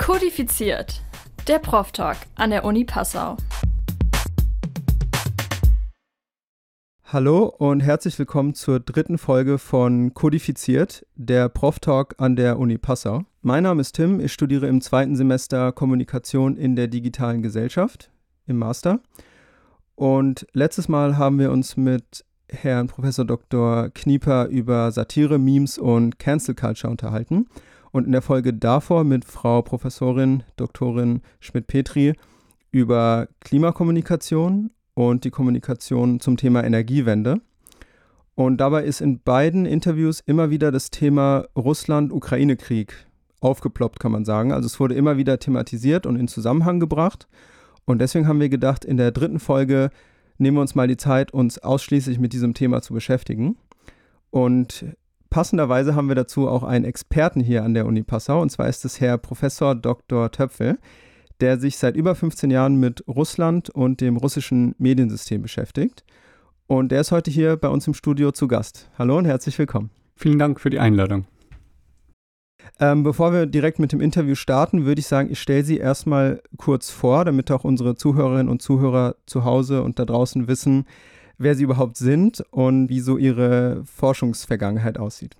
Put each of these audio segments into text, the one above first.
Kodifiziert, der Prof-Talk an der Uni Passau. Hallo und herzlich willkommen zur dritten Folge von Kodifiziert, der Prof-Talk an der Uni Passau. Mein Name ist Tim, ich studiere im zweiten Semester Kommunikation in der digitalen Gesellschaft im Master. Und letztes Mal haben wir uns mit Herrn Professor Dr. Knieper über Satire, Memes und Cancel Culture unterhalten. Und in der Folge davor mit Frau Professorin Dr. Schmidt-Petri über Klimakommunikation und die Kommunikation zum Thema Energiewende. Und dabei ist in beiden Interviews immer wieder das Thema Russland-Ukraine-Krieg aufgeploppt, kann man sagen. Also es wurde immer wieder thematisiert und in Zusammenhang gebracht. Und deswegen haben wir gedacht, in der dritten Folge nehmen wir uns mal die Zeit, uns ausschließlich mit diesem Thema zu beschäftigen. Und passenderweise haben wir dazu auch einen Experten hier an der Uni Passau, und zwar ist es Herr Professor Dr. Töpfel, der sich seit über 15 Jahren mit Russland und dem russischen Mediensystem beschäftigt. Und der ist heute hier bei uns im Studio zu Gast. Hallo und herzlich willkommen. Vielen Dank für die Einladung. Bevor wir direkt mit dem Interview starten, würde ich sagen, ich stelle Sie erstmal kurz vor, damit auch unsere Zuhörerinnen und Zuhörer zu Hause und da draußen wissen, wer Sie überhaupt sind und wie so Ihre Forschungsvergangenheit aussieht.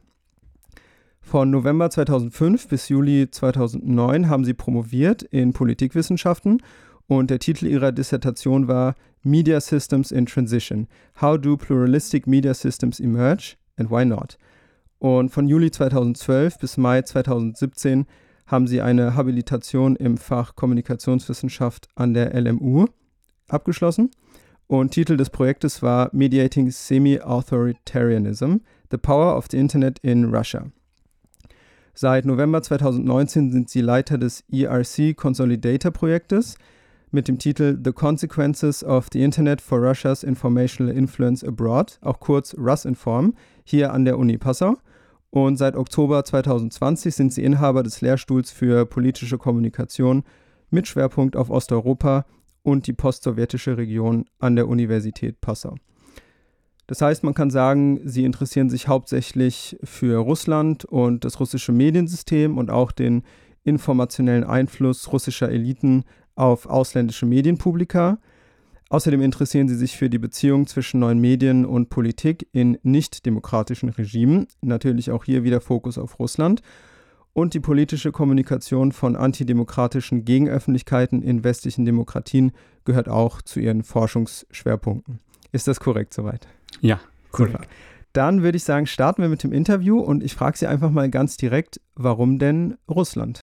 Von November 2005 bis Juli 2009 haben Sie promoviert in Politikwissenschaften und der Titel Ihrer Dissertation war Media Systems in Transition. How do pluralistic media systems emerge and why not? Und von Juli 2012 bis Mai 2017 haben Sie eine Habilitation im Fach Kommunikationswissenschaft an der LMU abgeschlossen. Und Titel des Projektes war Mediating Semi-Authoritarianism, The Power of the Internet in Russia. Seit November 2019 sind Sie Leiter des ERC Consolidator-Projektes mit dem Titel The Consequences of the Internet for Russia's Informational Influence Abroad, auch kurz RUSINFORM, hier an der Uni Passau. Und seit Oktober 2020 sind Sie Inhaber des Lehrstuhls für politische Kommunikation mit Schwerpunkt auf Osteuropa und die postsowjetische Region an der Universität Passau. Das heißt, man kann sagen, Sie interessieren sich hauptsächlich für Russland und das russische Mediensystem und auch den informationellen Einfluss russischer Eliten auf ausländische Medienpublika. Außerdem interessieren Sie sich für die Beziehung zwischen neuen Medien und Politik in nicht-demokratischen Regimen. Natürlich auch hier wieder Fokus auf Russland. Und die politische Kommunikation von antidemokratischen Gegenöffentlichkeiten in westlichen Demokratien gehört auch zu Ihren Forschungsschwerpunkten. Ist das korrekt soweit? Ja, korrekt. Super. Dann würde ich sagen, starten wir mit dem Interview und ich frage Sie einfach mal ganz direkt, warum denn Russland?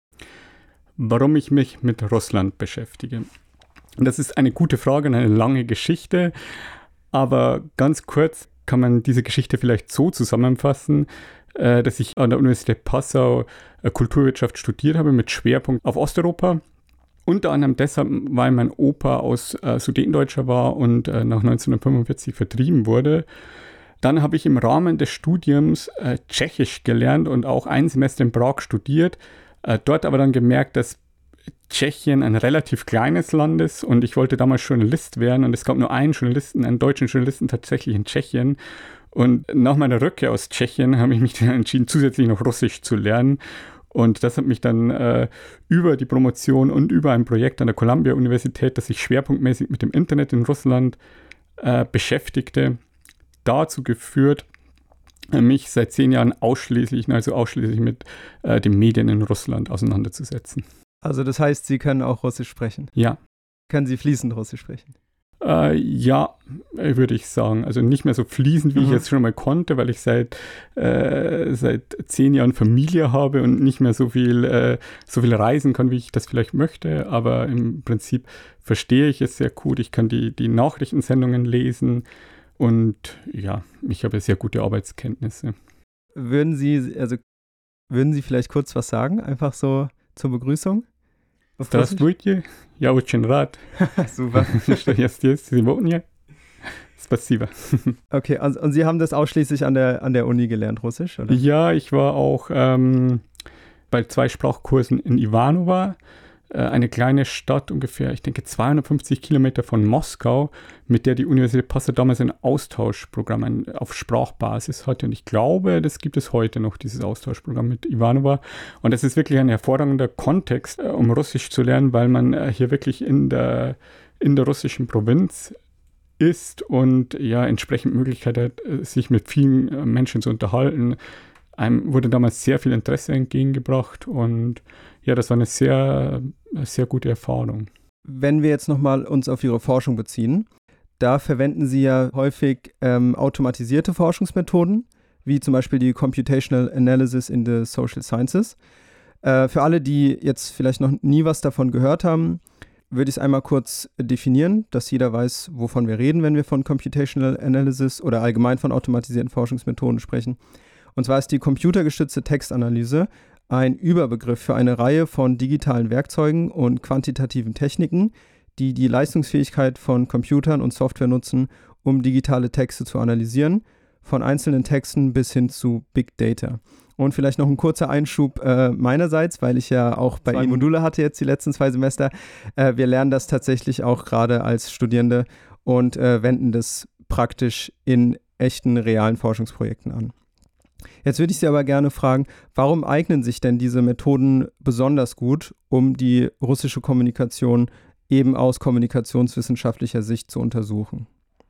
Warum ich mich mit Russland beschäftige? Das ist eine gute Frage und eine lange Geschichte, aber ganz kurz kann man diese Geschichte vielleicht so zusammenfassen, dass ich an der Universität Passau Kulturwirtschaft studiert habe mit Schwerpunkt auf Osteuropa. Unter anderem deshalb, weil mein Opa aus Sudetendeutscher war und nach 1945 vertrieben wurde. Dann habe ich im Rahmen des Studiums Tschechisch gelernt und auch ein Semester in Prag studiert. Dort aber dann gemerkt, dass Tschechien ein relativ kleines Land ist und ich wollte damals Journalist werden und es gab nur einen deutschen Journalisten tatsächlich in Tschechien. Und nach meiner Rückkehr aus Tschechien habe ich mich dann entschieden, zusätzlich noch Russisch zu lernen. Und das hat mich dann über die Promotion und über ein Projekt an der Columbia-Universität, das sich schwerpunktmäßig mit dem Internet in Russland beschäftigte, dazu geführt, mich seit 10 Jahren ausschließlich mit den Medien in Russland auseinanderzusetzen. Also das heißt, Sie können auch Russisch sprechen? Ja. Können Sie fließend Russisch sprechen? Ja, würde ich sagen. Also nicht mehr so fließend, wie ich jetzt schon mal konnte, weil ich seit 10 Jahren Familie habe und nicht mehr so viel reisen kann, wie ich das vielleicht möchte. Aber im Prinzip verstehe ich es sehr gut. Ich kann die Nachrichtensendungen lesen und ja, ich habe sehr gute Arbeitskenntnisse. Würden Sie vielleicht kurz was sagen? Einfach so zur Begrüßung? Здравствуйте, я очень рад, Super. что я здесь сегодня. Спасибо. Okay, und Sie haben das ausschließlich an der Uni gelernt, Russisch, oder? Ja, ich war auch bei 2 Sprachkursen in Ivanovo eine kleine Stadt, ungefähr, ich denke, 250 Kilometer von Moskau, mit der die Universität Passau damals ein Austauschprogramm auf Sprachbasis hatte. Und ich glaube, das gibt es heute noch, dieses Austauschprogramm mit Ivanova. Und das ist wirklich ein hervorragender Kontext, um Russisch zu lernen, weil man hier wirklich in der russischen Provinz ist und ja entsprechend Möglichkeit hat, sich mit vielen Menschen zu unterhalten. Einem wurde damals sehr viel Interesse entgegengebracht und ja, das war eine sehr, sehr gute Erfahrung. Wenn wir jetzt nochmal uns auf Ihre Forschung beziehen, da verwenden Sie ja häufig automatisierte Forschungsmethoden, wie zum Beispiel die Computational Analysis in the Social Sciences. Für alle, die jetzt vielleicht noch nie was davon gehört haben, würde ich es einmal kurz definieren, dass jeder weiß, wovon wir reden, wenn wir von Computational Analysis oder allgemein von automatisierten Forschungsmethoden sprechen. Und zwar ist die computergestützte Textanalyse ein Überbegriff für eine Reihe von digitalen Werkzeugen und quantitativen Techniken, die die Leistungsfähigkeit von Computern und Software nutzen, um digitale Texte zu analysieren, von einzelnen Texten bis hin zu Big Data. Und vielleicht noch ein kurzer Einschub meinerseits, weil ich ja auch bei Ihnen Module hatte jetzt die letzten 2 Semester. Wir lernen das tatsächlich auch gerade als Studierende und wenden das praktisch in echten, realen Forschungsprojekten an. Jetzt würde ich Sie aber gerne fragen, warum eignen sich denn diese Methoden besonders gut, um die russische Kommunikation eben aus kommunikationswissenschaftlicher Sicht zu untersuchen?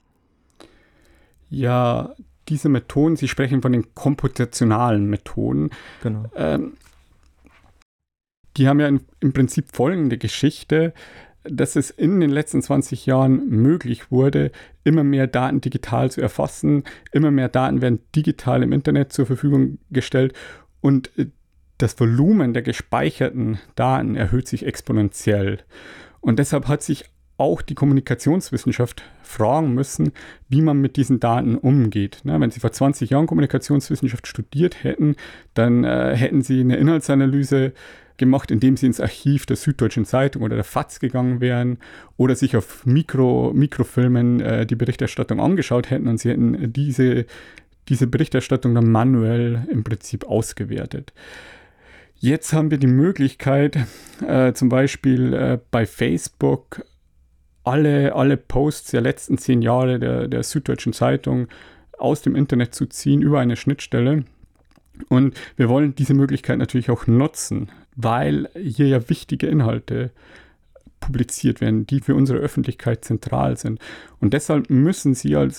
Ja, diese Methoden, Sie sprechen von den komputationalen Methoden. Genau. Die haben ja im Prinzip folgende Geschichte, dass es in den letzten 20 Jahren möglich wurde, immer mehr Daten digital zu erfassen, immer mehr Daten werden digital im Internet zur Verfügung gestellt und das Volumen der gespeicherten Daten erhöht sich exponentiell. Und deshalb hat sich auch die Kommunikationswissenschaft fragen müssen, wie man mit diesen Daten umgeht. Na, wenn Sie vor 20 Jahren Kommunikationswissenschaft studiert hätten, dann hätten Sie eine Inhaltsanalyse gemacht, indem Sie ins Archiv der Süddeutschen Zeitung oder der FAZ gegangen wären oder sich auf Mikrofilmen die Berichterstattung angeschaut hätten und Sie hätten diese Berichterstattung dann manuell im Prinzip ausgewertet. Jetzt haben wir die Möglichkeit, zum Beispiel bei Facebook alle Posts der letzten 10 Jahre der Süddeutschen Zeitung aus dem Internet zu ziehen über eine Schnittstelle. Und wir wollen diese Möglichkeit natürlich auch nutzen, weil hier ja wichtige Inhalte publiziert werden, die für unsere Öffentlichkeit zentral sind. Und deshalb müssen Sie als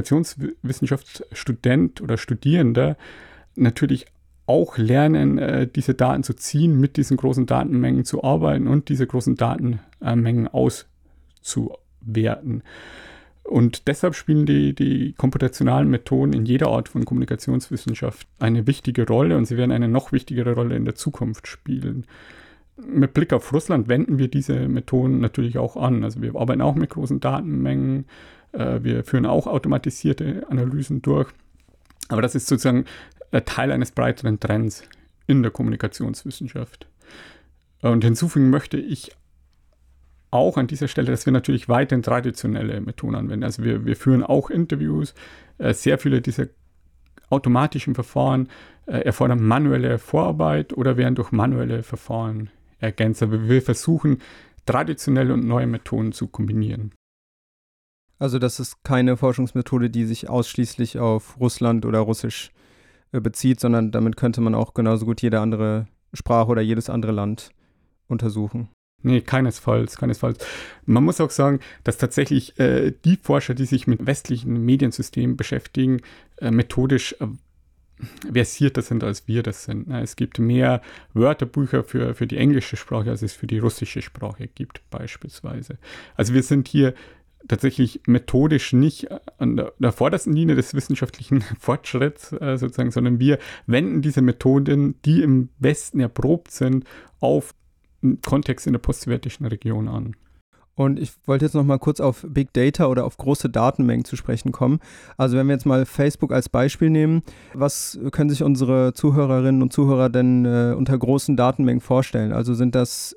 Kommunikationswissenschaftsstudent oder Studierender natürlich auch lernen, diese Daten zu ziehen, mit diesen großen Datenmengen zu arbeiten und diese großen Datenmengen auszuwerten. Und deshalb spielen die computationalen Methoden in jeder Art von Kommunikationswissenschaft eine wichtige Rolle und sie werden eine noch wichtigere Rolle in der Zukunft spielen. Mit Blick auf Russland wenden wir diese Methoden natürlich auch an. Also wir arbeiten auch mit großen Datenmengen, wir führen auch automatisierte Analysen durch. Aber das ist sozusagen Teil eines breiteren Trends in der Kommunikationswissenschaft. Und hinzufügen möchte ich auch an dieser Stelle, dass wir natürlich weiterhin traditionelle Methoden anwenden. Also wir führen auch Interviews. Sehr viele dieser automatischen Verfahren erfordern manuelle Vorarbeit oder werden durch manuelle Verfahren ergänzt. Aber wir versuchen, traditionelle und neue Methoden zu kombinieren. Also das ist keine Forschungsmethode, die sich ausschließlich auf Russland oder Russisch bezieht, sondern damit könnte man auch genauso gut jede andere Sprache oder jedes andere Land untersuchen. Nee, keinesfalls. Man muss auch sagen, dass tatsächlich die Forscher, die sich mit westlichen Mediensystemen beschäftigen, methodisch versierter sind, als wir das sind. Es gibt mehr Wörterbücher für die englische Sprache, als es für die russische Sprache gibt, beispielsweise. Also wir sind hier tatsächlich methodisch nicht an der vordersten Linie des wissenschaftlichen Fortschritts sozusagen, sondern wir wenden diese Methoden, die im Westen erprobt sind, auf Kontext in der postsowjetischen Region an. Und ich wollte jetzt noch mal kurz auf Big Data oder auf große Datenmengen zu sprechen kommen. Also wenn wir jetzt mal Facebook als Beispiel nehmen, was können sich unsere Zuhörerinnen und Zuhörer denn unter großen Datenmengen vorstellen? Also sind das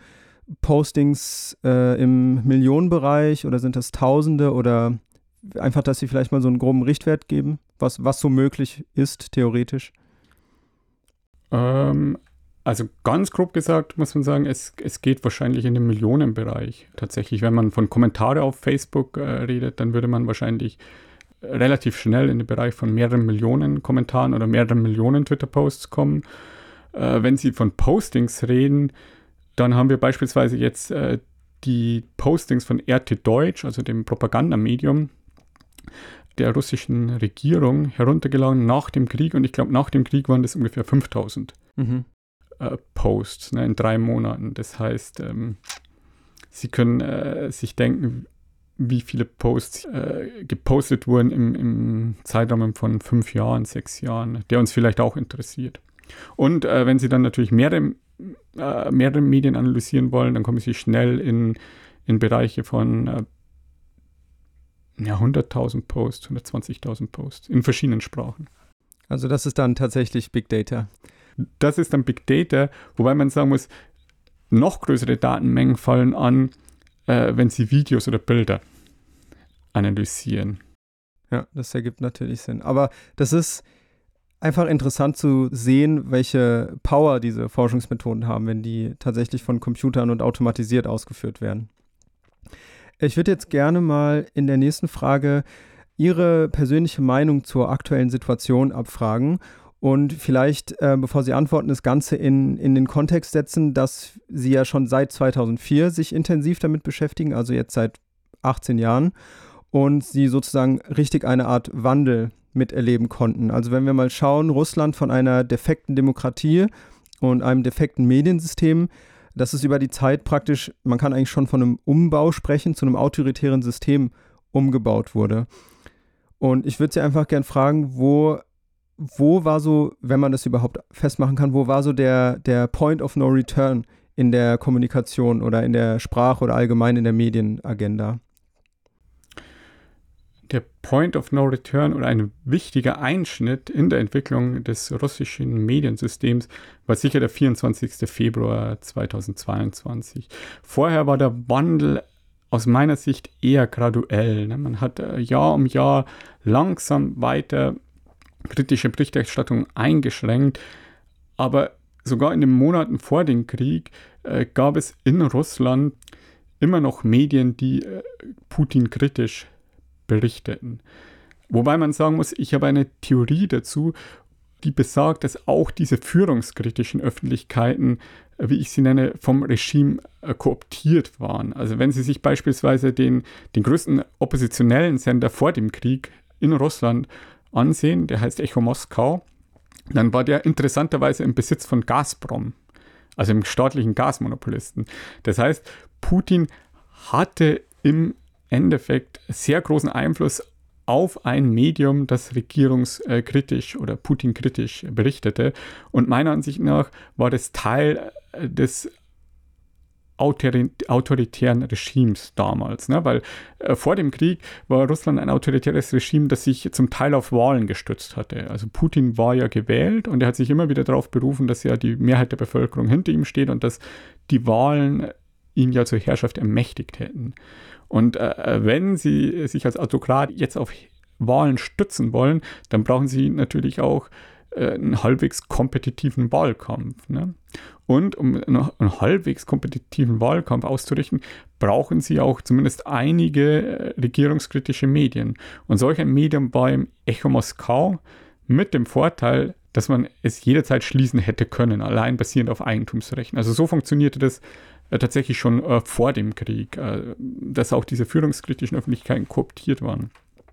Postings im Millionenbereich oder sind das Tausende oder einfach, dass Sie vielleicht mal so einen groben Richtwert geben, was so möglich ist, theoretisch? Also ganz grob gesagt muss man sagen, es geht wahrscheinlich in den Millionenbereich. Tatsächlich, wenn man von Kommentare auf Facebook redet, dann würde man wahrscheinlich relativ schnell in den Bereich von mehreren Millionen Kommentaren oder mehreren Millionen Twitter-Posts kommen. Wenn Sie von Postings reden, dann haben wir beispielsweise jetzt die Postings von RT Deutsch, also dem Propagandamedium der russischen Regierung, heruntergeladen nach dem Krieg. Und ich glaube, nach dem Krieg waren das ungefähr 5000 Posts, ne, in 3 Monaten. Das heißt, Sie können sich denken, wie viele Posts gepostet wurden im Zeitraum von 5 Jahren, 6 Jahren, der uns vielleicht auch interessiert. Und wenn Sie dann natürlich mehrere Medien analysieren wollen, dann kommen Sie schnell in Bereiche von 100.000 Posts, 120.000 Posts in verschiedenen Sprachen. Also das ist dann tatsächlich Big Data. Das ist dann Big Data, wobei man sagen muss, noch größere Datenmengen fallen an, wenn Sie Videos oder Bilder analysieren. Ja, das ergibt natürlich Sinn. Aber das ist einfach interessant zu sehen, welche Power diese Forschungsmethoden haben, wenn die tatsächlich von Computern und automatisiert ausgeführt werden. Ich würde jetzt gerne mal in der nächsten Frage Ihre persönliche Meinung zur aktuellen Situation abfragen und vielleicht, bevor Sie antworten, das Ganze in den Kontext setzen, dass Sie ja schon seit 2004 sich intensiv damit beschäftigen, also jetzt seit 18 Jahren, und Sie sozusagen richtig eine Art Wandel miterleben konnten. Also wenn wir mal schauen, Russland von einer defekten Demokratie und einem defekten Mediensystem, das ist über die Zeit praktisch, man kann eigentlich schon von einem Umbau sprechen, zu einem autoritären System umgebaut wurde. Und ich würde Sie einfach gern fragen, wo war so, wenn man das überhaupt festmachen kann, wo war so der Point of No Return in der Kommunikation oder in der Sprache oder allgemein in der Medienagenda? Der Point of No Return oder ein wichtiger Einschnitt in der Entwicklung des russischen Mediensystems war sicher der 24. Februar 2022. Vorher war der Wandel aus meiner Sicht eher graduell. Ne? Man hat Jahr um Jahr langsam weiter kritische Berichterstattung eingeschränkt, aber sogar in den Monaten vor dem Krieg gab es in Russland immer noch Medien, die Putin kritisch berichteten. Wobei man sagen muss, ich habe eine Theorie dazu, die besagt, dass auch diese führungskritischen Öffentlichkeiten, wie ich sie nenne, vom Regime kooptiert waren. Also wenn Sie sich beispielsweise den größten oppositionellen Sender vor dem Krieg in Russland ansehen, der heißt Echo Moskau, dann war der interessanterweise im Besitz von Gazprom, also im staatlichen Gasmonopolisten. Das heißt, Putin hatte im Endeffekt sehr großen Einfluss auf ein Medium, das regierungskritisch oder Putin-kritisch berichtete. Und meiner Ansicht nach war das Teil des autoritären Regimes damals. Ne? Weil vor dem Krieg war Russland ein autoritäres Regime, das sich zum Teil auf Wahlen gestützt hatte. Also Putin war ja gewählt und er hat sich immer wieder darauf berufen, dass ja die Mehrheit der Bevölkerung hinter ihm steht und dass die Wahlen ihn ja zur Herrschaft ermächtigt hätten. Und wenn Sie sich als Autokrat jetzt auf Wahlen stützen wollen, dann brauchen Sie natürlich auch einen halbwegs kompetitiven Wahlkampf. Ne? Und um einen halbwegs kompetitiven Wahlkampf auszurichten, brauchen Sie auch zumindest einige regierungskritische Medien. Und solch ein Medium war im Echo Moskau mit dem Vorteil, dass man es jederzeit schließen hätte können, allein basierend auf Eigentumsrechten. Also so funktionierte das tatsächlich schon vor dem Krieg, dass auch diese führungskritischen Öffentlichkeiten kooptiert waren.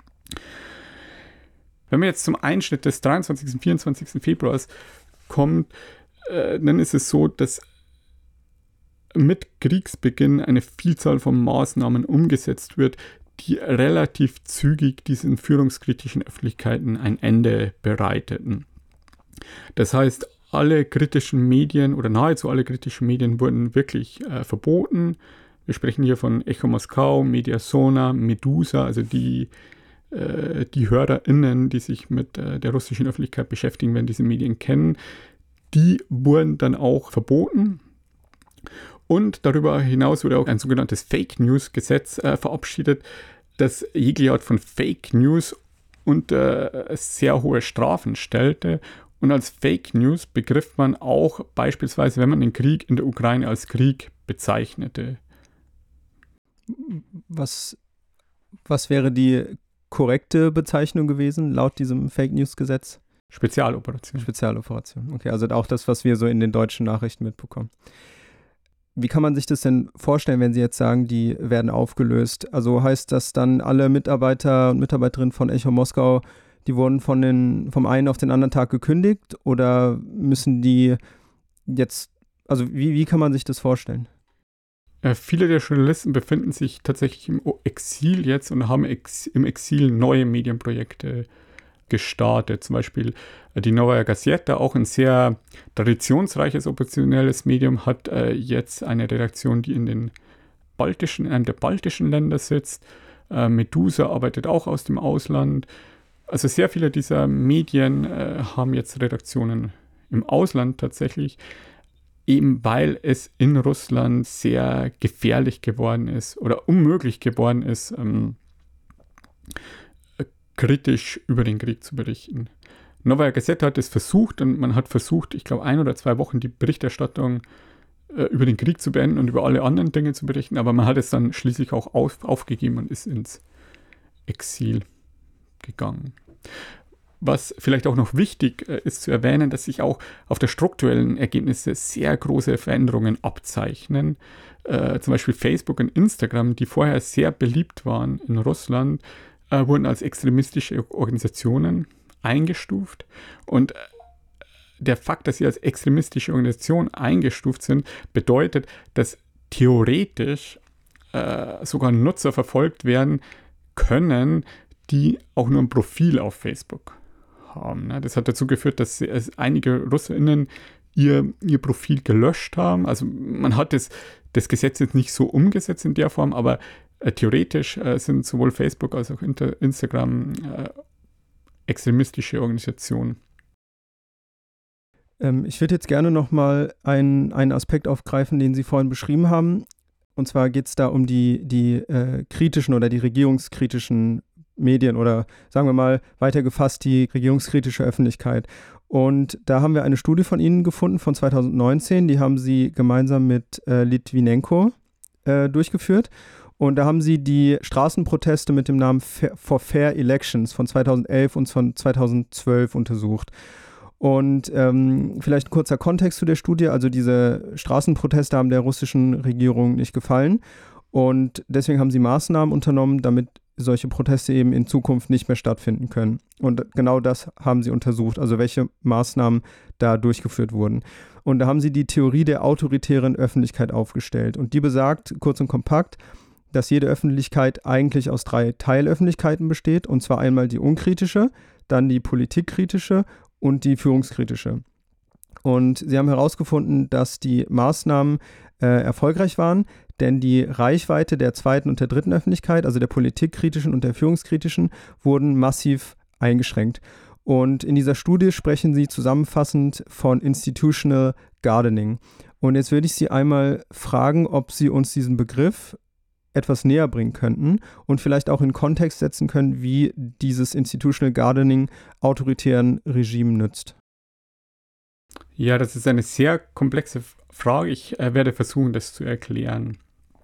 Wenn man jetzt zum Einschnitt des 23. und 24. Februars kommt, dann ist es so, dass mit Kriegsbeginn eine Vielzahl von Maßnahmen umgesetzt wird, die relativ zügig diesen führungskritischen Öffentlichkeiten ein Ende bereiteten. Das heißt, alle kritischen Medien oder nahezu alle kritischen Medien wurden wirklich verboten. Wir sprechen hier von Echo Moskau, Mediasona, Medusa, also die HörerInnen, die sich mit der russischen Öffentlichkeit beschäftigen, werden diese Medien kennen. Die wurden dann auch verboten. Und darüber hinaus wurde auch ein sogenanntes Fake News Gesetz verabschiedet, das jegliche Art von Fake News unter sehr hohe Strafen stellte Und als Fake News begriff man auch beispielsweise, wenn man den Krieg in der Ukraine als Krieg bezeichnete. Was wäre die korrekte Bezeichnung gewesen, laut diesem Fake News-Gesetz? Spezialoperation. Spezialoperation, okay, also auch das, was wir so in den deutschen Nachrichten mitbekommen. Wie kann man sich das denn vorstellen, wenn Sie jetzt sagen, die werden aufgelöst? Also heißt das dann, alle Mitarbeiter und Mitarbeiterinnen von Echo Moskau, die wurden vom einen auf den anderen Tag gekündigt, oder müssen die jetzt, also wie kann man sich das vorstellen? Viele der Journalisten befinden sich tatsächlich im Exil jetzt und haben im Exil neue Medienprojekte gestartet. Zum Beispiel die Novaya Gazeta, auch ein sehr traditionsreiches oppositionelles Medium, hat jetzt eine Redaktion, die in einem der baltischen Länder sitzt. Medusa arbeitet auch aus dem Ausland. Also sehr viele dieser Medien haben jetzt Redaktionen im Ausland tatsächlich, eben weil es in Russland sehr gefährlich geworden ist oder unmöglich geworden ist, kritisch über den Krieg zu berichten. Novaya Gazeta hat es versucht und man hat versucht, ich glaube 1 oder 2 Wochen die Berichterstattung über den Krieg zu beenden und über alle anderen Dinge zu berichten, aber man hat es dann schließlich auch aufgegeben und ist ins Exil gegangen. Was vielleicht auch noch wichtig ist zu erwähnen, dass sich auch auf der strukturellen Ergebnisse sehr große Veränderungen abzeichnen. Zum Beispiel Facebook und Instagram, die vorher sehr beliebt waren in Russland, wurden als extremistische Organisationen eingestuft. Und der Fakt, dass sie als extremistische Organisation eingestuft sind, bedeutet, dass theoretisch sogar Nutzer verfolgt werden können, die auch nur ein Profil auf Facebook haben. Das hat dazu geführt, dass einige RussInnen ihr Profil gelöscht haben. Also man hat das Gesetz jetzt nicht so umgesetzt in der Form, aber theoretisch sind sowohl Facebook als auch Instagram extremistische Organisationen. Ich würde jetzt gerne nochmal einen Aspekt aufgreifen, den Sie vorhin beschrieben haben. Und zwar geht es da um die kritischen oder die regierungskritischen Medien oder sagen wir mal weiter gefasst die regierungskritische Öffentlichkeit. Und da haben wir eine Studie von Ihnen gefunden von 2019, die haben Sie gemeinsam mit Litvinenko durchgeführt. Und da haben Sie die Straßenproteste mit dem Namen For Fair Elections von 2011 und von 2012 untersucht. Und vielleicht ein kurzer Kontext zu der Studie. Also diese Straßenproteste haben der russischen Regierung nicht gefallen. Und deswegen haben sie Maßnahmen unternommen, damit solche Proteste eben in Zukunft nicht mehr stattfinden können. Und genau das haben sie untersucht, also welche Maßnahmen da durchgeführt wurden. Und da haben sie die Theorie der autoritären Öffentlichkeit aufgestellt. Und die besagt, kurz und kompakt, dass jede Öffentlichkeit eigentlich aus 3 Teilöffentlichkeiten besteht. Und zwar einmal die unkritische, dann die politikkritische und die führungskritische. Und sie haben herausgefunden, dass die Maßnahmen erfolgreich waren, denn die Reichweite der zweiten und der dritten Öffentlichkeit, also der politikkritischen und der führungskritischen, wurden massiv eingeschränkt. Und in dieser Studie sprechen sie zusammenfassend von Institutional Gardening. Und jetzt würde ich Sie einmal fragen, ob Sie uns diesen Begriff etwas näher bringen könnten und vielleicht auch in Kontext setzen können, wie dieses Institutional Gardening autoritären Regimen nützt. Ja, das ist eine sehr komplexe Frage. Ich werde versuchen, das zu erklären.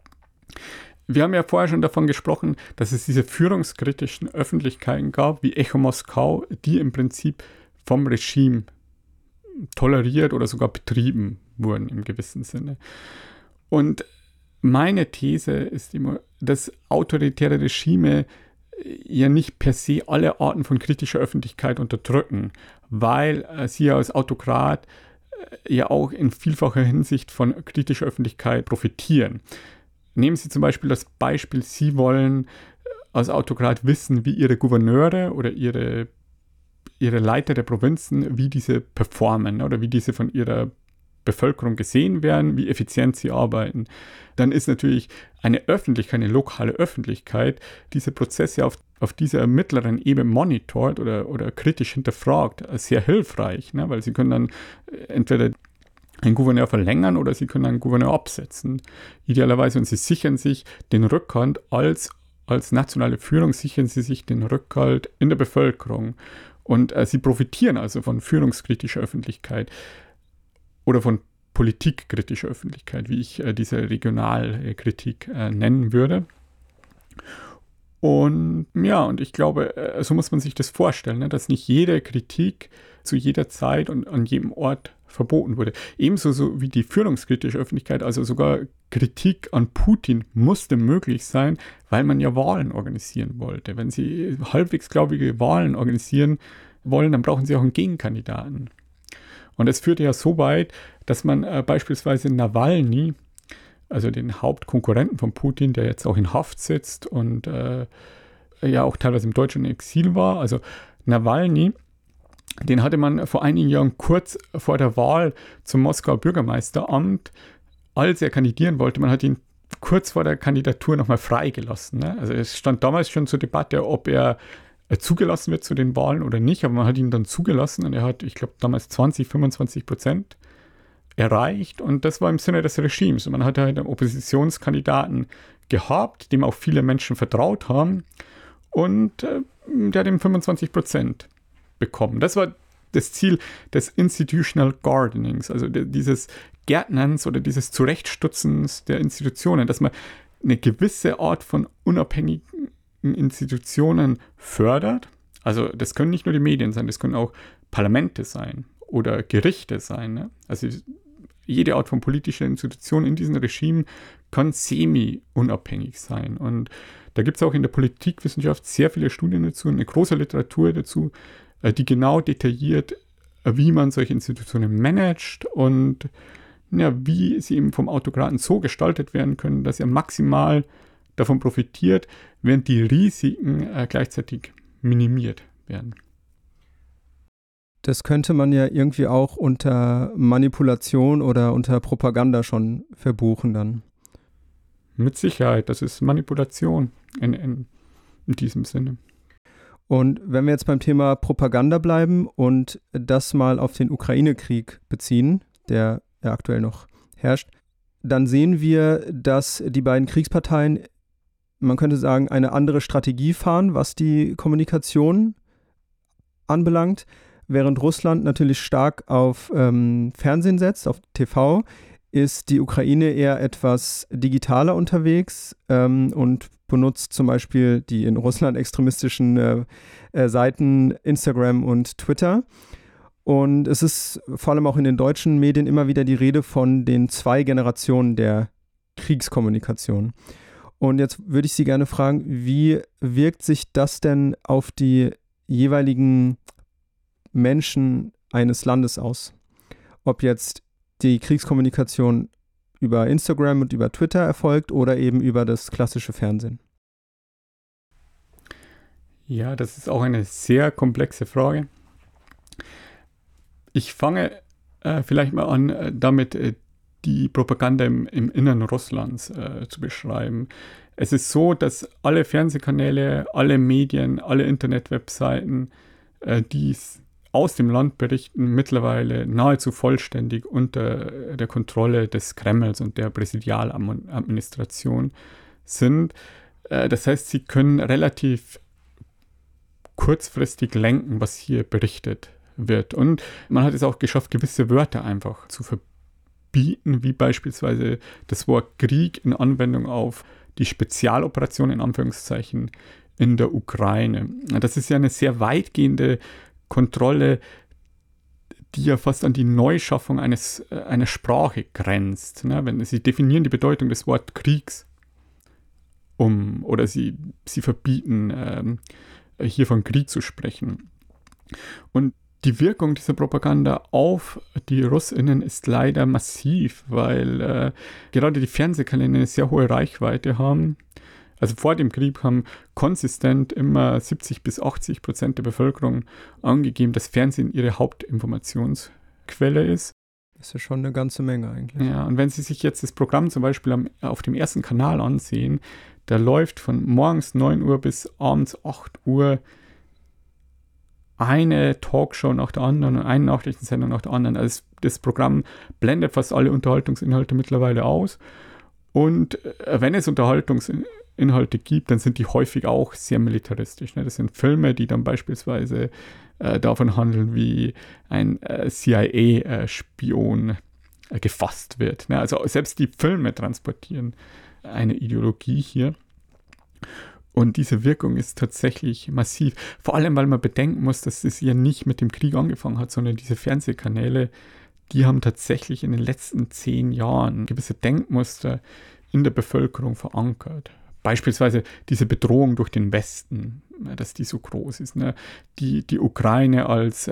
Wir haben ja vorher schon davon gesprochen, dass es diese führungskritischen Öffentlichkeiten gab, wie Echo Moskau, die im Prinzip vom Regime toleriert oder sogar betrieben wurden im gewissen Sinne. Und meine These ist immer, dass autoritäre Regime ja nicht per se alle Arten von kritischer Öffentlichkeit unterdrücken, weil sie ja als Autokrat ja auch in vielfacher Hinsicht von kritischer Öffentlichkeit profitieren. Nehmen Sie zum Beispiel das Beispiel, Sie wollen als Autokrat wissen, wie Ihre Gouverneure oder Ihre Leiter der Provinzen, wie diese performen oder wie diese von ihrer Bevölkerung gesehen werden, wie effizient sie arbeiten. Dann ist natürlich eine Öffentlichkeit, eine lokale Öffentlichkeit, diese Prozesse auf dieser mittleren Ebene monitort oder kritisch hinterfragt, sehr hilfreich, ne? Weil sie können dann entweder einen Gouverneur verlängern oder sie können einen Gouverneur absetzen. Idealerweise, und sie sichern sich den Rückhalt als nationale Führung, sichern sie sich den Rückhalt in der Bevölkerung. Und sie profitieren also von führungskritischer Öffentlichkeit oder von politikkritischer Öffentlichkeit, wie ich diese Regionalkritik nennen würde. Und ja, und ich glaube, so muss man sich das vorstellen, ne, dass nicht jede Kritik zu jeder Zeit und an jedem Ort verboten wurde. Ebenso so wie die führungskritische Öffentlichkeit, also sogar Kritik an Putin musste möglich sein, weil man ja Wahlen organisieren wollte. Wenn Sie halbwegs glaubige Wahlen organisieren wollen, dann brauchen Sie auch einen Gegenkandidaten. Und es führte ja so weit, dass man beispielsweise Nawalny, also den Hauptkonkurrenten von Putin, der jetzt auch in Haft sitzt und ja auch teilweise im deutschen Exil war, also Nawalny, den hatte man vor einigen Jahren kurz vor der Wahl zum Moskauer Bürgermeisteramt, als er kandidieren wollte, man hat ihn kurz vor der Kandidatur nochmal freigelassen. Ne? Also es stand damals schon zur Debatte, ob er zugelassen wird zu den Wahlen oder nicht, aber man hat ihn dann zugelassen und er hat, ich glaube, damals 20-25% erreicht und das war im Sinne des Regimes. Und man hatte halt einen Oppositionskandidaten gehabt, dem auch viele Menschen vertraut haben und der hat eben 25% bekommen. Das war das Ziel des Institutional Gardenings, also dieses Gärtnerns oder dieses Zurechtstutzens der Institutionen, dass man eine gewisse Art von unabhängigen Institutionen fördert. Also das können nicht nur die Medien sein, das können auch Parlamente sein oder Gerichte sein. Ne? Also jede Art von politischer Institution in diesem Regime kann semi-unabhängig sein. Und da gibt es auch in der Politikwissenschaft sehr viele Studien dazu, eine große Literatur dazu, die genau detailliert, wie man solche Institutionen managt und ja, wie sie eben vom Autokraten so gestaltet werden können, dass er maximal davon profitiert, während die Risiken gleichzeitig minimiert werden. Das könnte man ja irgendwie auch unter Manipulation oder unter Propaganda schon verbuchen dann. Mit Sicherheit, das ist Manipulation in diesem Sinne. Und wenn wir jetzt beim Thema Propaganda bleiben und das mal auf den Ukraine-Krieg beziehen, der ja aktuell noch herrscht, dann sehen wir, dass die beiden Kriegsparteien, man könnte sagen, eine andere Strategie fahren, was die Kommunikation anbelangt. Während Russland natürlich stark auf Fernsehen setzt, auf TV, ist die Ukraine eher etwas digitaler unterwegs und benutzt zum Beispiel die in Russland extremistischen Seiten Instagram und Twitter. Und es ist vor allem auch in den deutschen Medien immer wieder die Rede von den 2 Generationen der Kriegskommunikation. Und jetzt würde ich Sie gerne fragen, wie wirkt sich das denn auf die jeweiligen Menschen eines Landes aus? Ob jetzt die Kriegskommunikation über Instagram und über Twitter erfolgt oder eben über das klassische Fernsehen? Ja, das ist auch eine sehr komplexe Frage. Ich fange vielleicht mal an, damit die Propaganda im Innern Russlands zu beschreiben. Es ist so, dass alle Fernsehkanäle, alle Medien, alle Internetwebseiten, die aus dem Land berichten, mittlerweile nahezu vollständig unter der Kontrolle des Kremls und der Präsidialadministration sind. Das heißt, sie können relativ kurzfristig lenken, was hier berichtet wird. Und man hat es auch geschafft, gewisse Wörter einfach zu verbieten, wie beispielsweise das Wort Krieg in Anwendung auf die Spezialoperation in Anführungszeichen in der Ukraine. Das ist ja eine sehr weitgehende Kontrolle, die ja fast an die Neuschaffung einer Sprache grenzt. Ne? Wenn sie definieren die Bedeutung des Wortes Kriegs oder sie verbieten, hier von Krieg zu sprechen. Und die Wirkung dieser Propaganda auf die RussInnen ist leider massiv, weil gerade die Fernsehkanäle eine sehr hohe Reichweite haben. Also vor dem Krieg haben konsistent immer 70-80% der Bevölkerung angegeben, dass Fernsehen ihre Hauptinformationsquelle ist. Das ist ja schon eine ganze Menge eigentlich. Ja, und wenn Sie sich jetzt das Programm zum Beispiel auf dem ersten Kanal ansehen, da läuft von morgens 9 Uhr bis abends 8 Uhr eine Talkshow nach der anderen und eine Nachrichtensendung nach der anderen. Also das Programm blendet fast alle Unterhaltungsinhalte mittlerweile aus. Und wenn es Unterhaltungsinhalte Inhalte gibt, dann sind die häufig auch sehr militaristisch. Ne? Das sind Filme, die dann beispielsweise davon handeln, wie ein CIA-Spion gefasst wird. Ne? Also selbst die Filme transportieren eine Ideologie hier. Und diese Wirkung ist tatsächlich massiv. Vor allem, weil man bedenken muss, dass es ja nicht mit dem Krieg angefangen hat, sondern diese Fernsehkanäle, die haben tatsächlich in den letzten 10 Jahren gewisse Denkmuster in der Bevölkerung verankert. Beispielsweise diese Bedrohung durch den Westen, dass die so groß ist. Ne? Die Ukraine als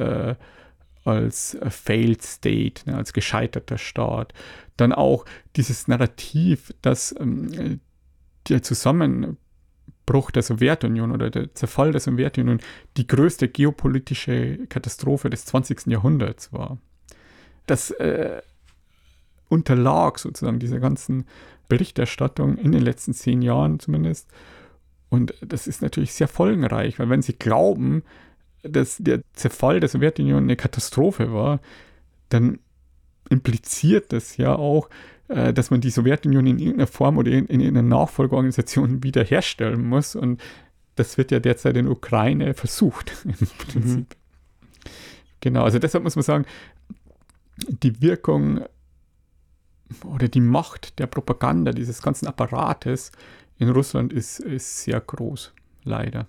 failed state, ne? Als gescheiterter Staat. Dann auch dieses Narrativ, dass der Zusammenbruch der Sowjetunion oder der Zerfall der Sowjetunion die größte geopolitische Katastrophe des 20. Jahrhunderts war. Das unterlag sozusagen dieser ganzen Berichterstattung in den letzten 10 Jahren zumindest. Und das ist natürlich sehr folgenreich, weil wenn Sie glauben, dass der Zerfall der Sowjetunion eine Katastrophe war, dann impliziert das ja auch, dass man die Sowjetunion in irgendeiner Form oder in einer Nachfolgeorganisation wiederherstellen muss. Und das wird ja derzeit in der Ukraine versucht, im Prinzip. Genau, also deshalb muss man sagen, die Wirkung oder die Macht der Propaganda dieses ganzen Apparates in Russland ist sehr groß, leider.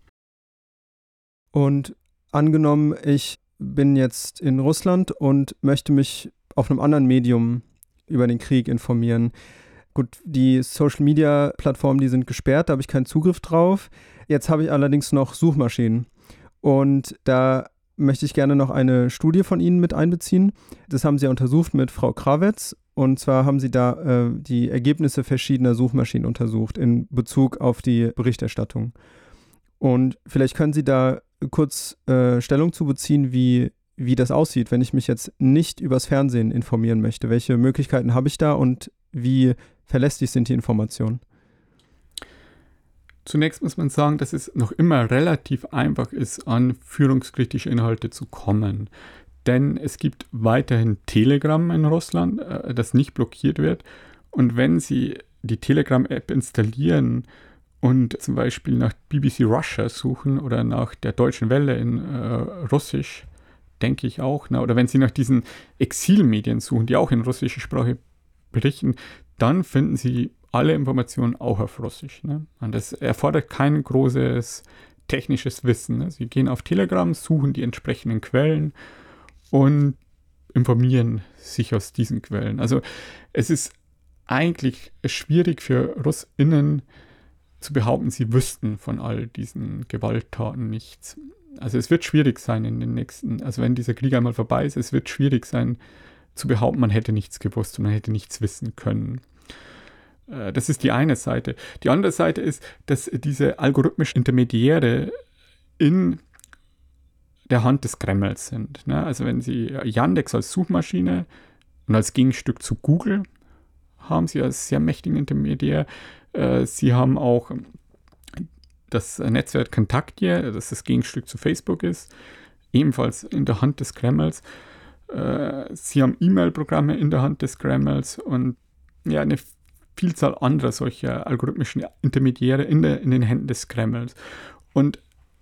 Und angenommen, ich bin jetzt in Russland und möchte mich auf einem anderen Medium über den Krieg informieren. Gut, die Social-Media-Plattformen, die sind gesperrt, da habe ich keinen Zugriff drauf. Jetzt habe ich allerdings noch Suchmaschinen. Und da möchte ich gerne noch eine Studie von Ihnen mit einbeziehen. Das haben Sie untersucht mit Frau Krawetz. Und zwar haben Sie da die Ergebnisse verschiedener Suchmaschinen untersucht in Bezug auf die Berichterstattung. Und vielleicht können Sie da kurz Stellung zu beziehen, wie das aussieht, wenn ich mich jetzt nicht übers Fernsehen informieren möchte. Welche Möglichkeiten habe ich da und wie verlässlich sind die Informationen? Zunächst muss man sagen, dass es noch immer relativ einfach ist, an führungskritische Inhalte zu kommen. Denn es gibt weiterhin Telegram in Russland, das nicht blockiert wird. Und wenn Sie die Telegram-App installieren und zum Beispiel nach BBC Russia suchen oder nach der Deutschen Welle in Russisch, denke ich auch, ne? Oder wenn Sie nach diesen Exilmedien suchen, die auch in russischer Sprache berichten, dann finden Sie alle Informationen auch auf Russisch. Ne? Und das erfordert kein großes technisches Wissen. Ne? Sie gehen auf Telegram, suchen die entsprechenden Quellen und informieren sich aus diesen Quellen. Also es ist eigentlich schwierig für RussInnen zu behaupten, sie wüssten von all diesen Gewalttaten nichts. Also es wird schwierig sein in den nächsten, also wenn dieser Krieg einmal vorbei ist, es wird schwierig sein zu behaupten, man hätte nichts gewusst und man hätte nichts wissen können. Das ist die eine Seite. Die andere Seite ist, dass diese algorithmischen Intermediäre in der Hand des Kremls sind. Ne? Also wenn Sie Yandex als Suchmaschine und als Gegenstück zu Google haben Sie als sehr mächtigen Intermediär. Sie haben auch das Netzwerk Kontakte, das das Gegenstück zu Facebook ist, ebenfalls in der Hand des Kremls. Sie haben E-Mail-Programme in der Hand des Kremls und ja, eine Vielzahl anderer solcher algorithmischen Intermediäre in den Händen des Kremls. Und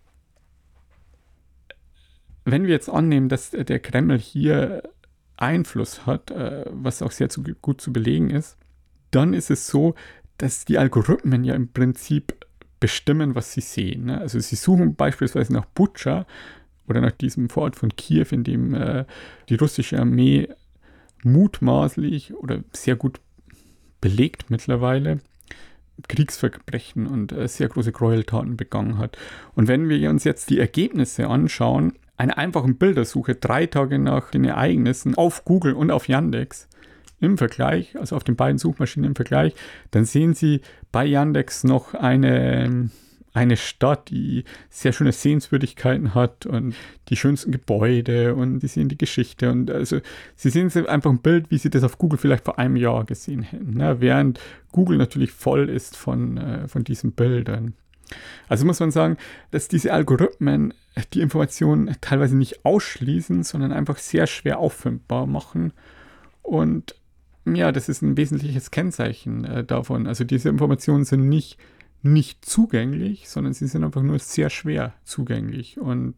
wenn wir jetzt annehmen, dass der Kreml hier Einfluss hat, was auch sehr gut zu belegen ist, dann ist es so, dass die Algorithmen ja im Prinzip bestimmen, was sie sehen. Ne? Also sie suchen beispielsweise nach Butscha oder nach diesem Vorort von Kiew, in dem die russische Armee mutmaßlich oder sehr gut belegt mittlerweile Kriegsverbrechen und sehr große Gräueltaten begangen hat. Und wenn wir uns jetzt die Ergebnisse anschauen, einer einfachen Bildersuche 3 Tage nach den Ereignissen auf Google und auf Yandex im Vergleich, also auf den beiden Suchmaschinen im Vergleich, dann sehen Sie bei Yandex noch eine Stadt, die sehr schöne Sehenswürdigkeiten hat und die schönsten Gebäude und Sie sehen die Geschichte und also Sie sehen einfach ein Bild, wie Sie das auf Google vielleicht vor einem Jahr gesehen hätten, ne? Während Google natürlich voll ist von diesen Bildern. Also muss man sagen, dass diese Algorithmen die Informationen teilweise nicht ausschließen, sondern einfach sehr schwer auffindbar machen und ja, das ist ein wesentliches Kennzeichen davon. Also diese Informationen sind nicht nicht zugänglich, sondern sie sind einfach nur sehr schwer zugänglich. Und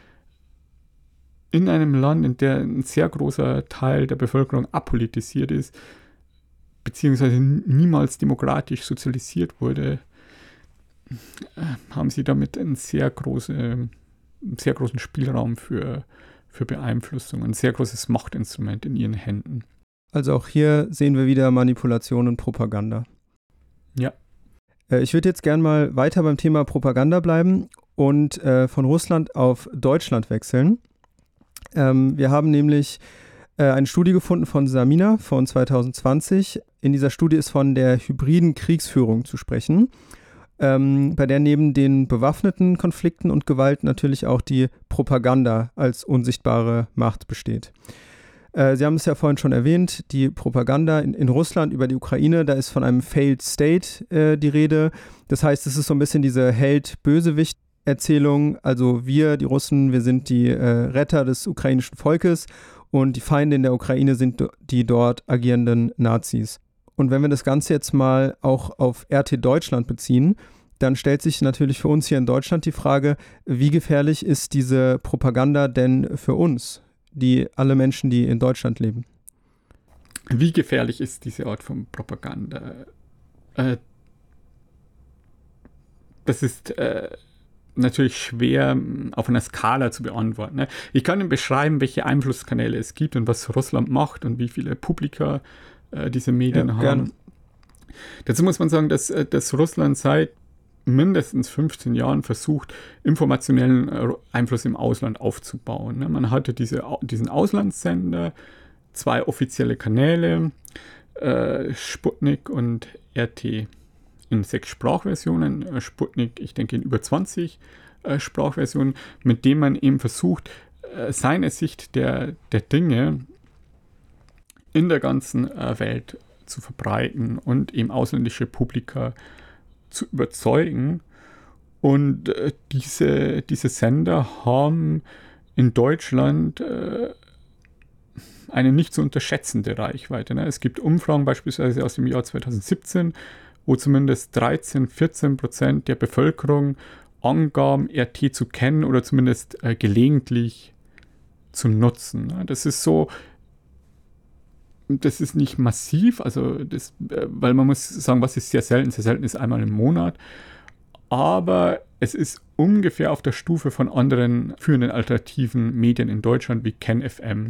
in einem Land, in dem ein sehr großer Teil der Bevölkerung apolitisiert ist, beziehungsweise niemals demokratisch sozialisiert wurde, haben sie damit einen sehr großen Spielraum für Beeinflussung, ein sehr großes Machtinstrument in ihren Händen. Also auch hier sehen wir wieder Manipulation und Propaganda. Ja. Ich würde jetzt gern mal weiter beim Thema Propaganda bleiben und von Russland auf Deutschland wechseln. Wir haben nämlich eine Studie gefunden von Samina von 2020. In dieser Studie ist von der hybriden Kriegsführung zu sprechen, bei der neben den bewaffneten Konflikten und Gewalt natürlich auch die Propaganda als unsichtbare Macht besteht. Sie haben es ja vorhin schon erwähnt, die Propaganda in Russland über die Ukraine, da ist von einem Failed State die Rede. Das heißt, es ist so ein bisschen diese Held-Bösewicht-Erzählung. Also wir, die Russen, wir sind die Retter des ukrainischen Volkes und die Feinde in der Ukraine sind die dort agierenden Nazis. Und wenn wir das Ganze jetzt mal auch auf RT Deutschland beziehen, dann stellt sich natürlich für uns hier in Deutschland die Frage, wie gefährlich ist diese Propaganda denn für uns? Alle Menschen, die in Deutschland leben. Wie gefährlich ist diese Art von Propaganda? Das ist natürlich schwer auf einer Skala zu beantworten. Ne? Ich kann Ihnen beschreiben, welche Einflusskanäle es gibt und was Russland macht und wie viele Publika diese Medien haben. Gerne. Dazu muss man sagen, dass Russland seit mindestens 15 Jahren versucht, informationellen Einfluss im Ausland aufzubauen. Man hatte diesen Auslandssender, 2 offizielle Kanäle, Sputnik und RT in 6 Sprachversionen, Sputnik, ich denke, in über 20 Sprachversionen, mit denen man eben versucht, seine Sicht der Dinge in der ganzen Welt zu verbreiten und eben ausländische Publika zu überzeugen. Und diese Sender haben in Deutschland eine nicht zu unterschätzende Reichweite. Ne? Es gibt Umfragen beispielsweise aus dem Jahr 2017, wo zumindest 13-14% der Bevölkerung angaben, RT zu kennen oder zumindest gelegentlich zu nutzen. Ne? Das ist nicht massiv, also weil man muss sagen, was ist sehr selten? Sehr selten ist einmal im Monat, aber es ist ungefähr auf der Stufe von anderen führenden alternativen Medien in Deutschland wie KenFM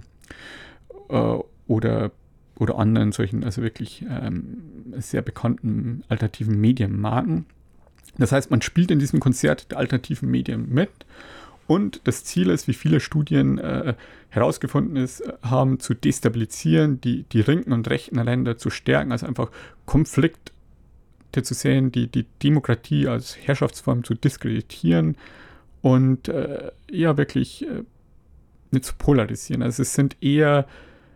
oder anderen solchen, also wirklich sehr bekannten alternativen Medienmarken. Das heißt, man spielt in diesem Konzert der alternativen Medien mit. Und das Ziel ist, wie viele Studien herausgefunden haben, zu destabilisieren, die linken und rechten Länder zu stärken, also einfach Konflikte zu sehen, die Demokratie als Herrschaftsform zu diskreditieren und wirklich nicht zu polarisieren. Also es sind eher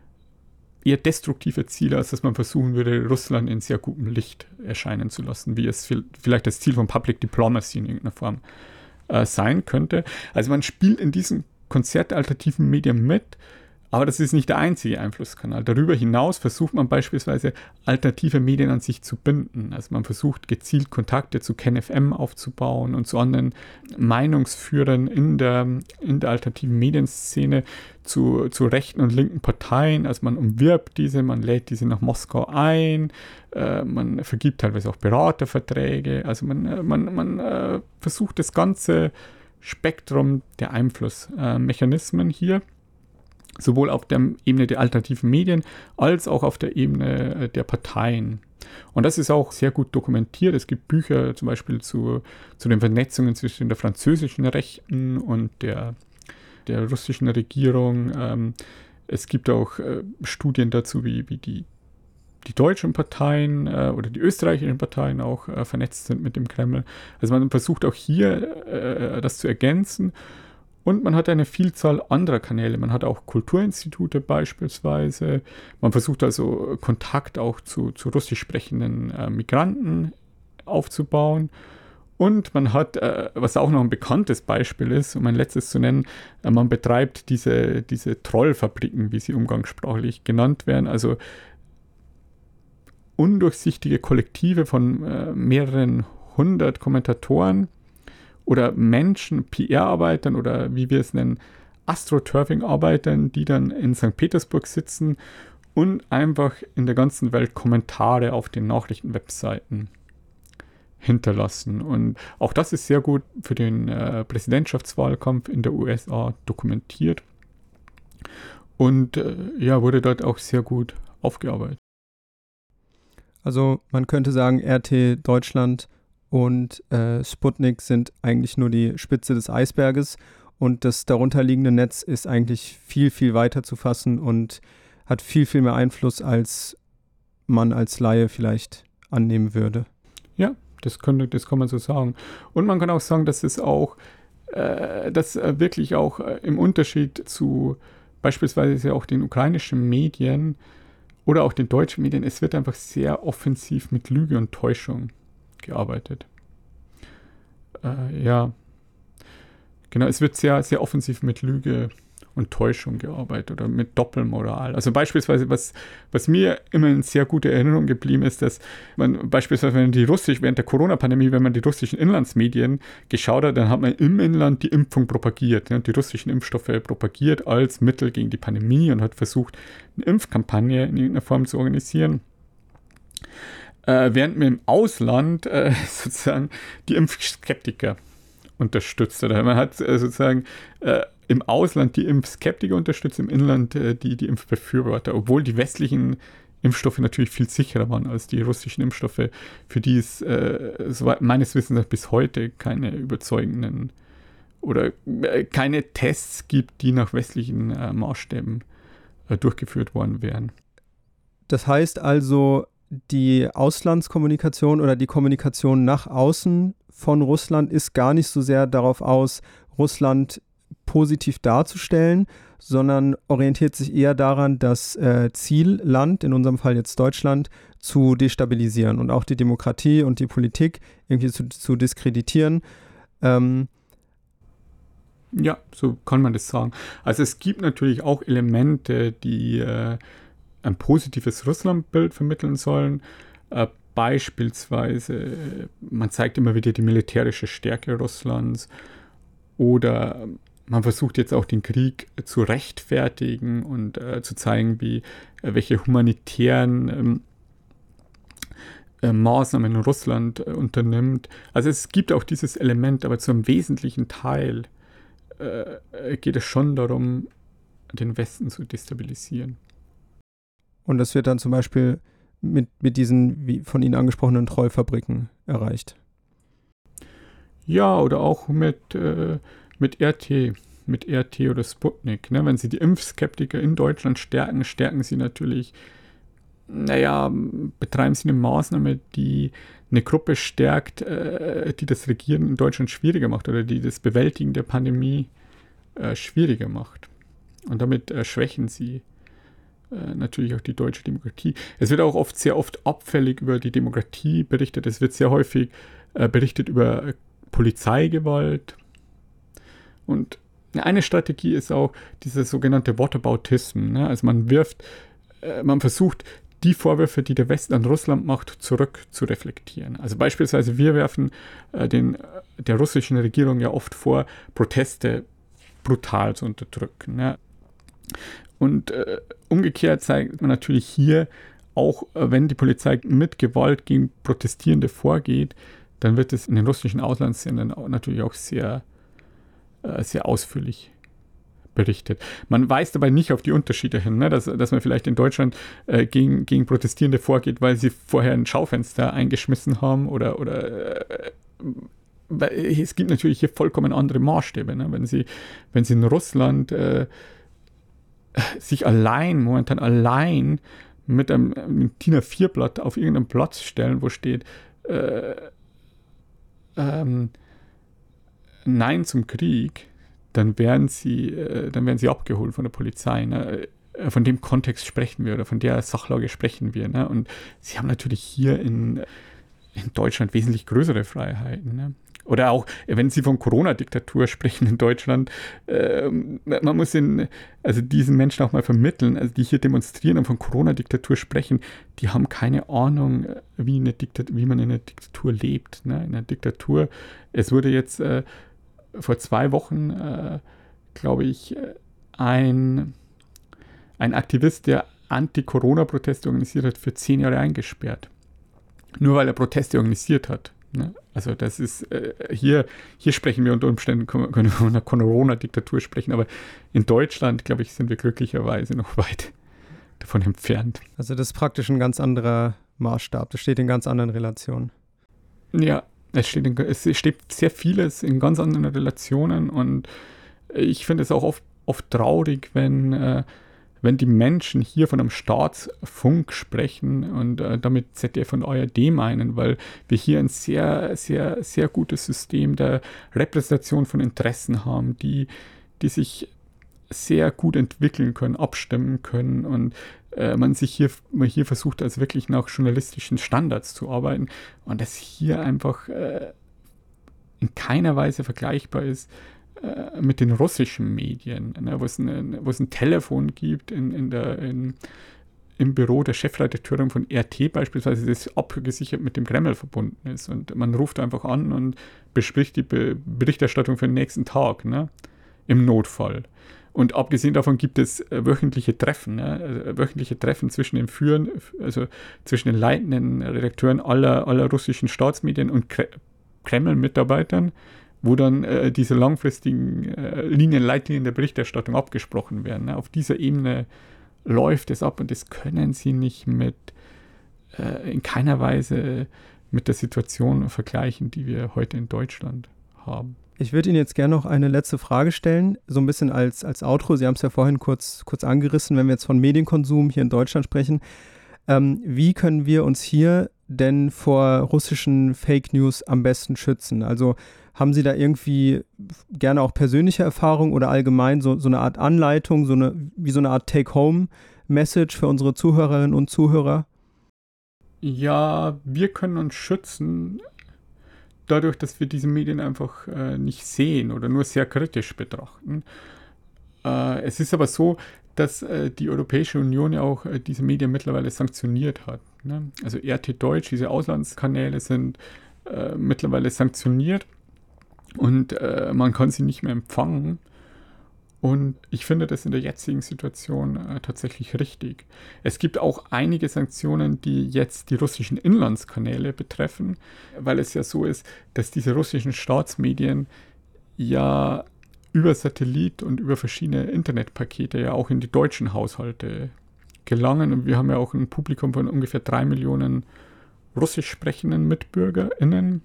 destruktive Ziele, als dass man versuchen würde, Russland in sehr gutem Licht erscheinen zu lassen, wie es vielleicht das Ziel von Public Diplomacy in irgendeiner Form sein könnte. Also man spielt in diesem Konzert der alternativen Medien mit, aber das ist nicht der einzige Einflusskanal. Darüber hinaus versucht man beispielsweise alternative Medien an sich zu binden. Also man versucht gezielt Kontakte zu KenFM aufzubauen und zu anderen Meinungsführern in der alternativen Medienszene, zu rechten und linken Parteien. Also man umwirbt diese, man lädt diese nach Moskau ein, man vergibt teilweise auch Beraterverträge. Also man versucht das ganze Spektrum der Einflussmechanismen hier sowohl auf der Ebene der alternativen Medien als auch auf der Ebene der Parteien. Und das ist auch sehr gut dokumentiert. Es gibt Bücher zum Beispiel zu den Vernetzungen zwischen der französischen Rechten und der russischen Regierung. Es gibt auch Studien dazu, wie die deutschen Parteien oder die österreichischen Parteien auch vernetzt sind mit dem Kreml. Also man versucht auch hier das zu ergänzen. Und man hat eine Vielzahl anderer Kanäle. Man hat auch Kulturinstitute beispielsweise. Man versucht also Kontakt auch zu russisch sprechenden Migranten aufzubauen. Und man hat, was auch noch ein bekanntes Beispiel ist, um ein letztes zu nennen, man betreibt diese Trollfabriken, wie sie umgangssprachlich genannt werden. Also undurchsichtige Kollektive von mehreren 100 Kommentatoren oder Menschen, PR-Arbeitern oder wie wir es nennen, Astroturfing-Arbeitern, die dann in St. Petersburg sitzen und einfach in der ganzen Welt Kommentare auf den Nachrichtenwebseiten hinterlassen. Und auch das ist sehr gut für den Präsidentschaftswahlkampf in der USA dokumentiert und wurde dort auch sehr gut aufgearbeitet. Also man könnte sagen, RT Deutschland und Sputnik sind eigentlich nur die Spitze des Eisberges und das darunterliegende Netz ist eigentlich viel, viel weiter zu fassen und hat viel, viel mehr Einfluss, als man als Laie vielleicht annehmen würde. Ja, das kann man so sagen. Und man kann auch sagen, dass es auch, wirklich auch im Unterschied zu beispielsweise auch den ukrainischen Medien oder auch den deutschen Medien, es wird einfach sehr offensiv mit Lüge und Täuschung gearbeitet. Genau, es wird sehr, sehr offensiv mit Lüge und Täuschung gearbeitet oder mit Doppelmoral. Also beispielsweise, was mir immer in sehr gute Erinnerung geblieben ist, dass man beispielsweise, während der Corona-Pandemie, wenn man die russischen Inlandsmedien geschaut hat, dann hat man im Inland die Impfung propagiert, die russischen Impfstoffe propagiert als Mittel gegen die Pandemie und hat versucht, eine Impfkampagne in irgendeiner Form zu organisieren. Während man im Ausland sozusagen die Impfskeptiker unterstützt. Oder man hat sozusagen im Ausland die Impfskeptiker unterstützt, im Inland die Impfbefürworter, obwohl die westlichen Impfstoffe natürlich viel sicherer waren als die russischen Impfstoffe, für die es meines Wissens bis heute keine überzeugenden oder keine Tests gibt, die nach westlichen Maßstäben durchgeführt worden wären. Das heißt also, die Auslandskommunikation oder die Kommunikation nach außen von Russland ist gar nicht so sehr darauf aus, Russland positiv darzustellen, sondern orientiert sich eher daran, das Zielland, in unserem Fall jetzt Deutschland, zu destabilisieren und auch die Demokratie und die Politik irgendwie zu diskreditieren. Ja, so kann man das sagen. Also es gibt natürlich auch Elemente, die ein positives Russlandbild vermitteln sollen. Beispielsweise, man zeigt immer wieder die militärische Stärke Russlands oder man versucht jetzt auch den Krieg zu rechtfertigen und zu zeigen, welche humanitären Maßnahmen Russland unternimmt. Also es gibt auch dieses Element, aber zum wesentlichen Teil geht es schon darum, den Westen zu destabilisieren. Und das wird dann zum Beispiel mit diesen wie von Ihnen angesprochenen Trollfabriken erreicht. Ja, oder auch mit RT oder Sputnik. Ne? Wenn Sie die Impfskeptiker in Deutschland stärken Sie natürlich, betreiben Sie eine Maßnahme, die eine Gruppe stärkt, die das Regieren in Deutschland schwieriger macht oder die das Bewältigen der Pandemie schwieriger macht. Und damit schwächen Sie natürlich auch die deutsche Demokratie. Es wird auch sehr oft abfällig über die Demokratie berichtet. Es wird sehr häufig berichtet über Polizeigewalt. Und eine Strategie ist auch dieser sogenannte Whataboutism. Ne? Also man versucht, die Vorwürfe, die der Westen an Russland macht, zurück zu reflektieren. Also beispielsweise wir werfen der russischen Regierung ja oft vor, Proteste brutal zu unterdrücken. Ne? Und umgekehrt zeigt man natürlich hier, auch wenn die Polizei mit Gewalt gegen Protestierende vorgeht, dann wird es in den russischen Auslandssendern natürlich auch sehr, sehr ausführlich berichtet. Man weist dabei nicht auf die Unterschiede hin, ne? dass man vielleicht in Deutschland gegen Protestierende vorgeht, weil sie vorher ein Schaufenster eingeschmissen haben oder es gibt natürlich hier vollkommen andere Maßstäbe. Ne? Wenn sie in Russland sich momentan allein mit einem DIN A4-Blatt auf irgendeinen Platz stellen, wo steht Nein zum Krieg, dann werden sie abgeholt von der Polizei. Ne? Von dem Kontext sprechen wir oder von der Sachlage sprechen wir. Ne? Und sie haben natürlich hier in Deutschland wesentlich größere Freiheiten. Ne? Oder auch, wenn Sie von Corona-Diktatur sprechen in Deutschland, man muss diesen Menschen auch mal vermitteln, also die hier demonstrieren und von Corona-Diktatur sprechen, die haben keine Ahnung, wie man in einer Diktatur lebt. Ne? In einer Diktatur, es wurde jetzt vor 2 Wochen, glaube ich, ein Aktivist, der Anti-Corona-Proteste organisiert hat, für 10 Jahre eingesperrt. Nur weil er Proteste organisiert hat. Ne? Also das ist, hier sprechen wir unter Umständen, können wir von einer Corona-Diktatur sprechen, aber in Deutschland, glaube ich, sind wir glücklicherweise noch weit davon entfernt. Also das ist praktisch ein ganz anderer Maßstab, das steht in ganz anderen Relationen. Ja, es steht sehr vieles in ganz anderen Relationen und ich finde es auch oft traurig, wenn die Menschen hier von einem Staatsfunk sprechen und damit ZDF und ARD meinen, weil wir hier ein sehr, sehr, sehr gutes System der Repräsentation von Interessen haben, die sich sehr gut entwickeln können, abstimmen können und man hier versucht, also wirklich nach journalistischen Standards zu arbeiten und das hier einfach in keiner Weise vergleichbar ist mit den russischen Medien, ne, wo es ein Telefon gibt im Büro der Chefredakteurin von RT beispielsweise, das abgesichert mit dem Kreml verbunden ist. Und man ruft einfach an und bespricht die Berichterstattung für den nächsten Tag, ne, im Notfall. Und abgesehen davon gibt es wöchentliche Treffen, ne, zwischen zwischen den leitenden Redakteuren aller russischen Staatsmedien und Kreml-Mitarbeitern, wo dann diese langfristigen Leitlinien der Berichterstattung abgesprochen werden. Ne? Auf dieser Ebene läuft es ab und das können Sie nicht in keiner Weise mit der Situation vergleichen, die wir heute in Deutschland haben. Ich würde Ihnen jetzt gerne noch eine letzte Frage stellen, so ein bisschen als Outro. Sie haben es ja vorhin kurz angerissen, wenn wir jetzt von Medienkonsum hier in Deutschland sprechen. Wie können wir uns hier denn vor russischen Fake News am besten schützen? Also haben Sie da irgendwie gerne auch persönliche Erfahrung oder allgemein so eine Art Anleitung, wie so eine Art Take-Home-Message für unsere Zuhörerinnen und Zuhörer? Ja, wir können uns schützen, dadurch, dass wir diese Medien einfach nicht sehen oder nur sehr kritisch betrachten. Es ist aber so, dass die Europäische Union ja auch diese Medien mittlerweile sanktioniert hat. Ne? Also RT Deutsch, diese Auslandskanäle sind mittlerweile sanktioniert. Und man kann sie nicht mehr empfangen. Und ich finde das in der jetzigen Situation tatsächlich richtig. Es gibt auch einige Sanktionen, die jetzt die russischen Inlandskanäle betreffen, weil es ja so ist, dass diese russischen Staatsmedien ja über Satellit und über verschiedene Internetpakete ja auch in die deutschen Haushalte gelangen. Und wir haben ja auch ein Publikum von ungefähr 3 Millionen russisch sprechenden MitbürgerInnen.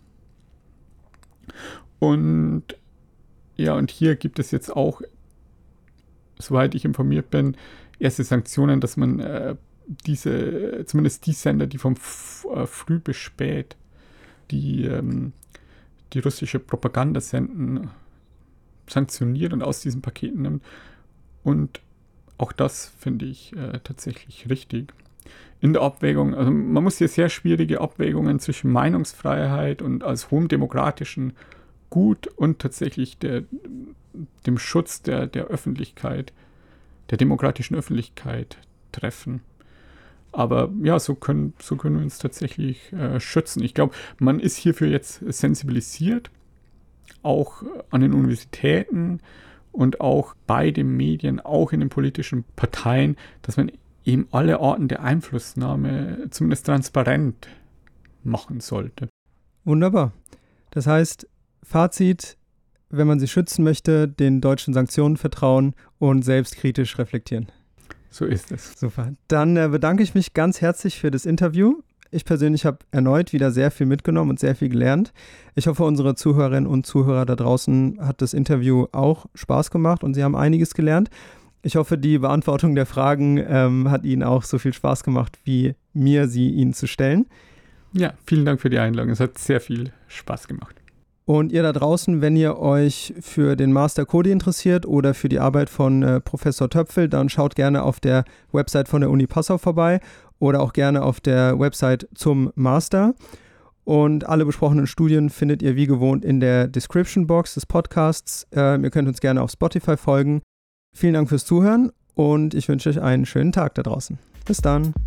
Und ja, und hier gibt es jetzt auch, soweit ich informiert bin, erste Sanktionen, dass man zumindest die Sender, die vom früh bis spät die russische Propaganda senden, sanktioniert und aus diesen Paketen nimmt. Und auch das finde ich tatsächlich richtig. In der Abwägung, also man muss hier sehr schwierige Abwägungen zwischen Meinungsfreiheit und als hohem demokratischen Gut und tatsächlich dem Schutz der Öffentlichkeit, der demokratischen Öffentlichkeit treffen. Aber ja, so können wir uns tatsächlich schützen. Ich glaube, man ist hierfür jetzt sensibilisiert, auch an den Universitäten und auch bei den Medien, auch in den politischen Parteien, dass man eben alle Arten der Einflussnahme zumindest transparent machen sollte. Wunderbar. Das heißt, Fazit, wenn man sie schützen möchte, den deutschen Sanktionen vertrauen und selbstkritisch reflektieren. So ist es. Super. Dann bedanke ich mich ganz herzlich für das Interview. Ich persönlich habe erneut wieder sehr viel mitgenommen und sehr viel gelernt. Ich hoffe, unsere Zuhörerinnen und Zuhörer da draußen hat das Interview auch Spaß gemacht und sie haben einiges gelernt. Ich hoffe, die Beantwortung der Fragen hat Ihnen auch so viel Spaß gemacht, wie mir sie Ihnen zu stellen. Ja, vielen Dank für die Einladung. Es hat sehr viel Spaß gemacht. Und ihr da draußen, wenn ihr euch für den Master Codi interessiert oder für die Arbeit von Professor Töpfel, dann schaut gerne auf der Website von der Uni Passau vorbei oder auch gerne auf der Website zum Master. Und alle besprochenen Studien findet ihr wie gewohnt in der Description Box des Podcasts. Ihr könnt uns gerne auf Spotify folgen. Vielen Dank fürs Zuhören und ich wünsche euch einen schönen Tag da draußen. Bis dann.